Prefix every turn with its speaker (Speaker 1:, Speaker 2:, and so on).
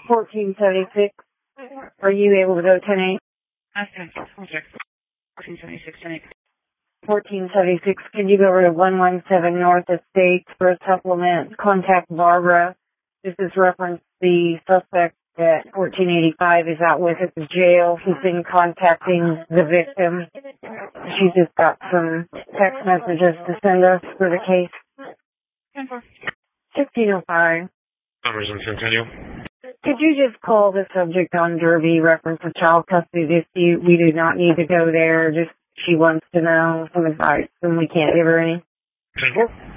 Speaker 1: 1476. Are you able to go 10-8?
Speaker 2: Okay, I'll check. 1476, 10-8.
Speaker 1: 1476, can you go over to 117 North Estates for a supplement? Contact Barbara. This is reference the suspect at 1485 is out with at the jail. He's been contacting the victim. She just got some text messages to send us for the case. 1605.
Speaker 3: Numbers and continue.
Speaker 1: Could you just call the subject on Derby reference of child custody dispute? We do not need to go there. Just she wants to know some advice and we can't give her any.
Speaker 3: 10-4.